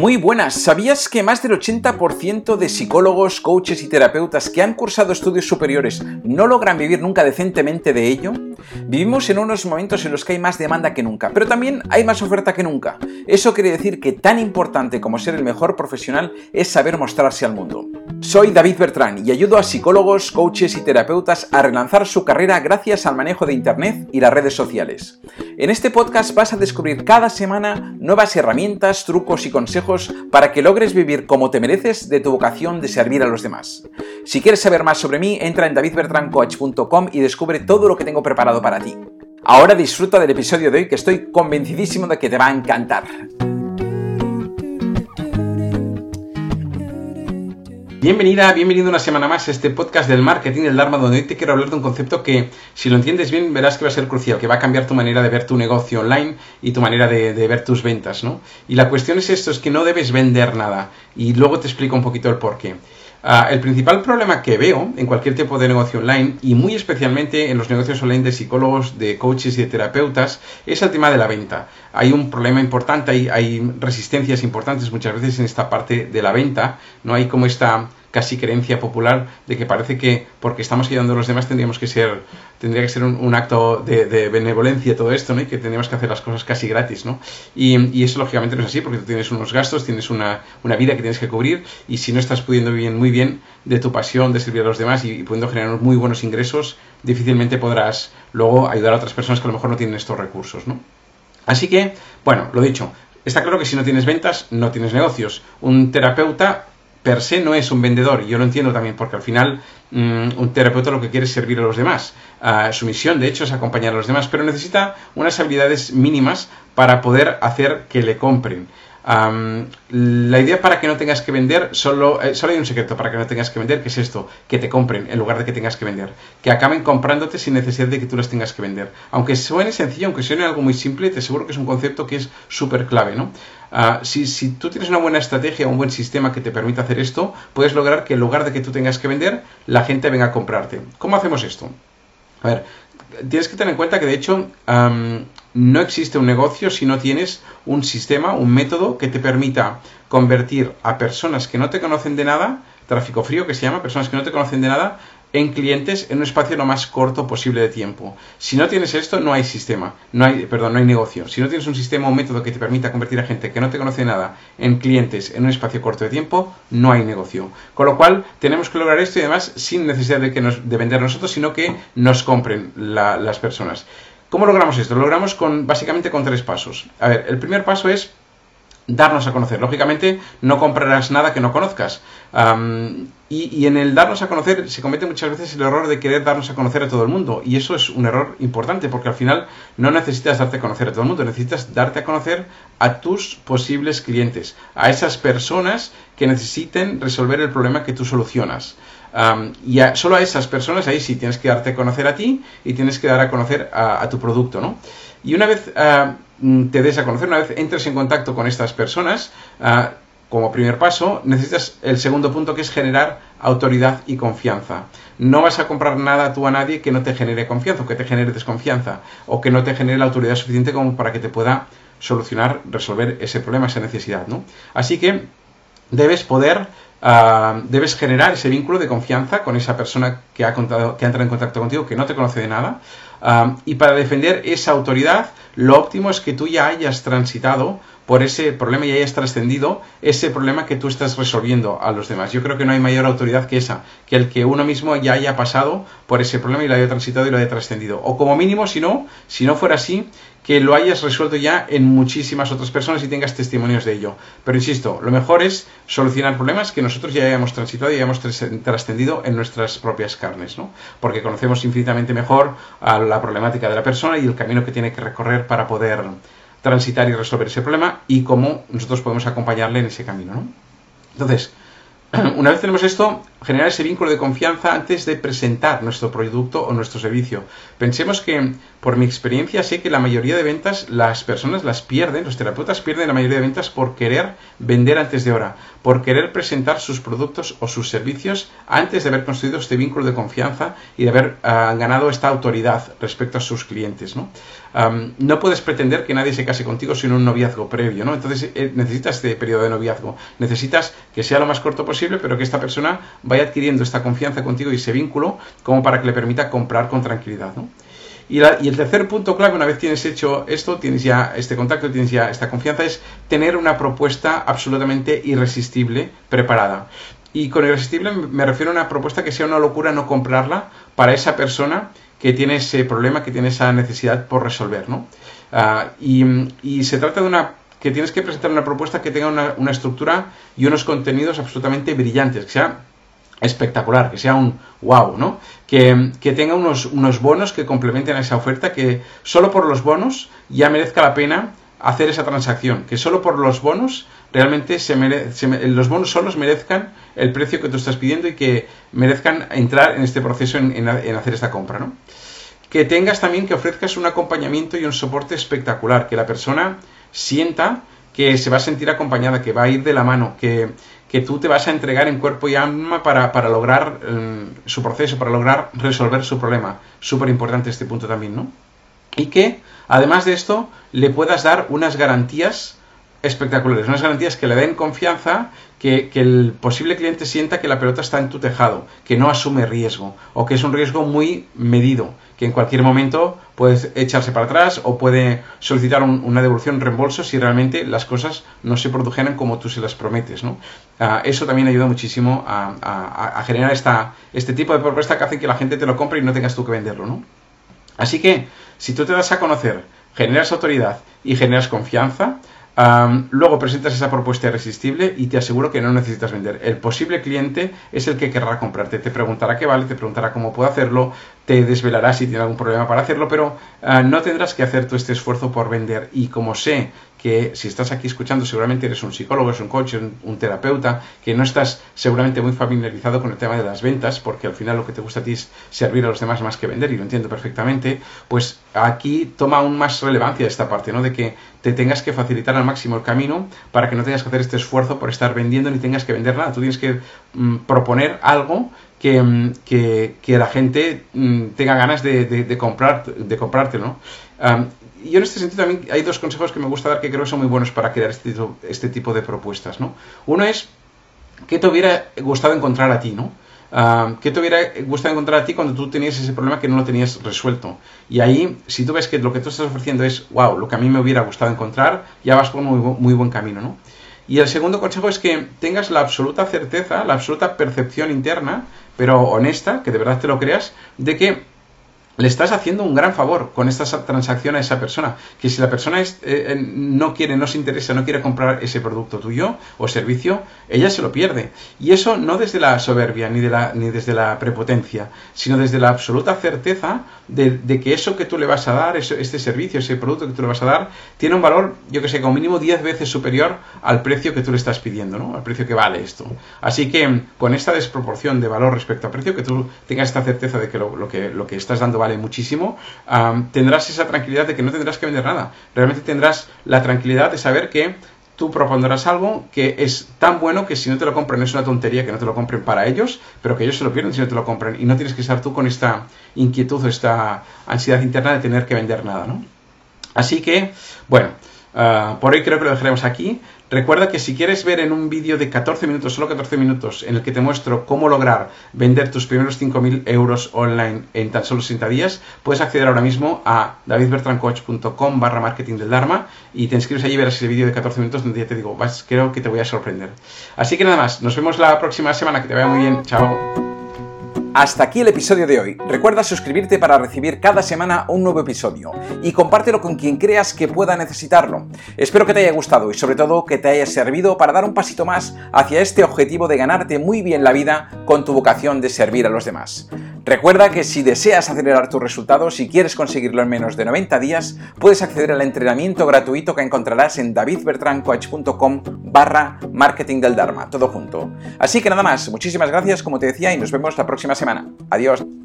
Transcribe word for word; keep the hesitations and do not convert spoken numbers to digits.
Muy buenas, ¿sabías que más del ochenta por ciento de psicólogos, coaches y terapeutas que han cursado estudios superiores no logran vivir nunca decentemente de ello? Vivimos en unos momentos en los que hay más demanda que nunca, pero también hay más oferta que nunca. Eso quiere decir que tan importante como ser el mejor profesional es saber mostrarse al mundo. Soy David Bertrán y ayudo a psicólogos, coaches y terapeutas a relanzar su carrera gracias al manejo de Internet y las redes sociales. En este podcast vas a descubrir cada semana nuevas herramientas, trucos y consejos para que logres vivir como te mereces de tu vocación de servir a los demás. Si quieres saber más sobre mí, entra en david bertran coach punto com y descubre todo lo que tengo preparado para ti. Ahora disfruta del episodio de hoy, que estoy convencidísimo de que te va a encantar. Bienvenida, bienvenido una semana más a este podcast del marketing del Dharma, donde hoy te quiero hablar de un concepto que, si lo entiendes bien, verás que va a ser crucial, que va a cambiar tu manera de ver tu negocio online y tu manera de, de ver tus ventas, ¿no? Y la cuestión es esto, es que no debes vender nada, y luego te explico un poquito el porqué. Uh, el principal problema que veo en cualquier tipo de negocio online, y muy especialmente en los negocios online de psicólogos, de coaches y de terapeutas, es el tema de la venta. Hay un problema importante, hay, hay resistencias importantes muchas veces en esta parte de la venta, no hay como esta casi creencia popular de que parece que porque estamos ayudando a los demás tendríamos que ser, tendría que ser un, un acto de, de benevolencia todo esto, ¿no? Y que tendríamos que hacer las cosas casi gratis, ¿no? Y, y eso lógicamente no es así, porque tú tienes unos gastos, tienes una, una vida que tienes que cubrir, y si no estás pudiendo vivir muy bien de tu pasión de servir a los demás y, y pudiendo generar muy buenos ingresos, difícilmente podrás luego ayudar a otras personas que a lo mejor no tienen estos recursos, ¿no? Así que, bueno, lo dicho, está claro que si no tienes ventas, no tienes negocios. Un terapeuta per se no es un vendedor, y yo lo entiendo también, porque al final mmm, un terapeuta lo que quiere es servir a los demás. Uh, su misión, de hecho, es acompañar a los demás, pero necesita unas habilidades mínimas para poder hacer que le compren. Um, la idea para que no tengas que vender, solo, eh, solo hay un secreto para que no tengas que vender, que es esto, que te compren en lugar de que tengas que vender, que acaben comprándote sin necesidad de que tú las tengas que vender. Aunque suene sencillo, aunque suene algo muy simple, te aseguro que es un concepto que es súper clave, ¿no? Uh, si, si tú tienes una buena estrategia, un buen sistema que te permita hacer esto, puedes lograr que en lugar de que tú tengas que vender, la gente venga a comprarte. ¿Cómo hacemos esto? A ver, tienes que tener en cuenta que de hecho um, no existe un negocio si no tienes un sistema, un método que te permita convertir a personas que no te conocen de nada, tráfico frío que se llama, personas que no te conocen de nada, en clientes en un espacio lo más corto posible de tiempo. Si no tienes esto, no hay sistema, no hay, perdón, no hay negocio. Si no tienes un sistema o un método que te permita convertir a gente que no te conoce de nada en clientes en un espacio corto de tiempo, no hay negocio. Con lo cual, tenemos que lograr esto, y además sin necesidad de, que nos, de vender nosotros, sino que nos compren la, las personas. ¿Cómo logramos esto? Lo logramos con, básicamente con tres pasos. A ver, el primer paso es darnos a conocer. Lógicamente, no comprarás nada que no conozcas. Um, y, y en el darnos a conocer se comete muchas veces el error de querer darnos a conocer a todo el mundo. Y eso es un error importante, porque al final no necesitas darte a conocer a todo el mundo. Necesitas darte a conocer a tus posibles clientes, a esas personas que necesiten resolver el problema que tú solucionas. Um, y a, solo a esas personas, ahí sí tienes que darte a conocer a ti y tienes que dar a conocer a, a tu producto, ¿no? Y una vez uh, te des a conocer, una vez entres en contacto con estas personas, uh, como primer paso, necesitas el segundo punto, que es generar autoridad y confianza. No vas a comprar nada tú a nadie que no te genere confianza, o que te genere desconfianza, o que no te genere la autoridad suficiente como para que te pueda solucionar, resolver ese problema, esa necesidad, ¿no? Así que debes poder, uh, debes generar ese vínculo de confianza con esa persona que ha, contado, que ha entrado en contacto contigo, que no te conoce de nada. Uh, y para defender esa autoridad, lo óptimo es que tú ya hayas transitado por ese problema y hayas trascendido ese problema que tú estás resolviendo a los demás. Yo creo que no hay mayor autoridad que esa, que el que uno mismo ya haya pasado por ese problema y lo haya transitado y lo haya trascendido. O como mínimo, si no, si no fuera así, que lo hayas resuelto ya en muchísimas otras personas y tengas testimonios de ello. Pero insisto, lo mejor es solucionar problemas que nosotros ya hayamos transitado y hayamos trascendido en nuestras propias carnes, ¿no? Porque conocemos infinitamente mejor a la problemática de la persona y el camino que tiene que recorrer para poder transitar y resolver ese problema, y cómo nosotros podemos acompañarle en ese camino, ¿no? Entonces, una vez tenemos esto, generar ese vínculo de confianza antes de presentar nuestro producto o nuestro servicio. Pensemos que por mi experiencia sé que la mayoría de ventas las personas las pierden, los terapeutas pierden la mayoría de ventas por querer vender antes de hora, por querer presentar sus productos o sus servicios antes de haber construido este vínculo de confianza y de haber uh, ganado esta autoridad respecto a sus clientes, ¿no? Um, no puedes pretender que nadie se case contigo sin un noviazgo previo, ¿no? Entonces eh, necesitas este periodo de noviazgo, necesitas que sea lo más corto posible, pero que esta persona vaya adquiriendo esta confianza contigo y ese vínculo como para que le permita comprar con tranquilidad, ¿no? Y, la, y el tercer punto clave, una vez tienes hecho esto, tienes ya este contacto, tienes ya esta confianza, es tener una propuesta absolutamente irresistible preparada. Y con irresistible me refiero a una propuesta que sea una locura no comprarla para esa persona que tiene ese problema, que tiene esa necesidad por resolver, ¿no? Uh, y, y se trata de una que tienes que presentar una propuesta que tenga una, una estructura y unos contenidos absolutamente brillantes, que sea espectacular, que sea un wow, ¿no? Que, que tenga unos, unos bonos que complementen a esa oferta, que solo por los bonos ya merezca la pena hacer esa transacción, que solo por los bonos realmente se mere, se, los bonos solos merezcan el precio que tú estás pidiendo y que merezcan entrar en este proceso en, en, en hacer esta compra, ¿no? Que tengas también, que ofrezcas un acompañamiento y un soporte espectacular, que la persona sienta que se va a sentir acompañada, que va a ir de la mano, que, que tú te vas a entregar en cuerpo y alma para, para lograr eh, su proceso, para lograr resolver su problema. Súper importante este punto también, ¿no? Y que, además de esto, le puedas dar unas garantías espectaculares, unas garantías que le den confianza, que, que el posible cliente sienta que la pelota está en tu tejado, que no asume riesgo, o que es un riesgo muy medido, que en cualquier momento puede echarse para atrás o puede solicitar un, una devolución, reembolso, si realmente las cosas no se produjeran como tú se las prometes, ¿no? Uh, eso también ayuda muchísimo a, a, a generar esta, este tipo de propuesta que hace que la gente te lo compre y no tengas tú que venderlo, ¿no? Así que, si tú te das a conocer, generas autoridad y generas confianza, Um, luego presentas esa propuesta irresistible y te aseguro que no necesitas vender. El posible cliente es el que querrá comprarte. Te preguntará qué vale, te preguntará cómo puedo hacerlo, te desvelará si tiene algún problema para hacerlo, pero uh, no tendrás que hacer tú este esfuerzo por vender. Y como sé que si estás aquí escuchando seguramente eres un psicólogo, eres un coach, un, un terapeuta, que no estás seguramente muy familiarizado con el tema de las ventas, porque al final lo que te gusta a ti es servir a los demás más que vender, y lo entiendo perfectamente, pues aquí toma aún más relevancia esta parte, ¿no? De que te tengas que facilitar al máximo el camino para que no tengas que hacer este esfuerzo por estar vendiendo ni tengas que vender nada. Tú tienes que mm, proponer algo que, que, que la gente mm, tenga ganas de, de, de, comprar, de comprártelo, ¿no? Um, y en este sentido también hay dos consejos que me gusta dar que creo que son muy buenos para crear este tipo, este tipo de propuestas, ¿no? Uno es, ¿qué te hubiera gustado encontrar a ti, ¿no? Uh, ¿Qué te hubiera gustado encontrar a ti cuando tú tenías ese problema que no lo tenías resuelto? Y ahí, si tú ves que lo que tú estás ofreciendo es, wow, lo que a mí me hubiera gustado encontrar, ya vas por un muy, muy buen camino, ¿no? Y el segundo consejo es que tengas la absoluta certeza, la absoluta percepción interna, pero honesta, que de verdad te lo creas, de que le estás haciendo un gran favor con esta transacción a esa persona. Que si la persona es, eh, no quiere, no se interesa, no quiere comprar ese producto tuyo o servicio, ella se lo pierde. Y eso no desde la soberbia ni, de la, ni desde la prepotencia, sino desde la absoluta certeza de, de que eso que tú le vas a dar, eso, este servicio, ese producto que tú le vas a dar, tiene un valor, yo que sé, como mínimo diez veces superior al precio que tú le estás pidiendo, ¿no? Al precio que vale esto. Así que con esta desproporción de valor respecto al precio, que tú tengas esta certeza de que lo, lo, que, lo que estás dando vale muchísimo, um, tendrás esa tranquilidad de que no tendrás que vender nada. Realmente tendrás la tranquilidad de saber que tú propondrás algo que es tan bueno que si no te lo compran es una tontería que no te lo compren para ellos, pero que ellos se lo pierden si no te lo compran, y no tienes que estar tú con esta inquietud o esta ansiedad interna de tener que vender nada, ¿no? Así que, bueno, uh, por hoy creo que lo dejaremos aquí. Recuerda que si quieres ver en un vídeo de catorce minutos, solo catorce minutos, en el que te muestro cómo lograr vender tus primeros cinco mil euros online en tan solo sesenta días, puedes acceder ahora mismo a davidbertrancoach.com barra marketing del Dharma y te inscribes allí y verás ese vídeo de catorce minutos donde ya te digo, vas, creo que te voy a sorprender. Así que nada más, nos vemos la próxima semana, que te vaya muy bien, chao. Hasta aquí el episodio de hoy. Recuerda suscribirte para recibir cada semana un nuevo episodio y compártelo con quien creas que pueda necesitarlo. Espero que te haya gustado y sobre todo que te haya servido para dar un pasito más hacia este objetivo de ganarte muy bien la vida con tu vocación de servir a los demás. Recuerda que si deseas acelerar tus resultados y quieres conseguirlo en menos de noventa días, puedes acceder al entrenamiento gratuito que encontrarás en davidbertrancoach.com barra marketing del Dharma, todo junto. Así que nada más, muchísimas gracias como te decía y nos vemos la próxima semana. Adiós.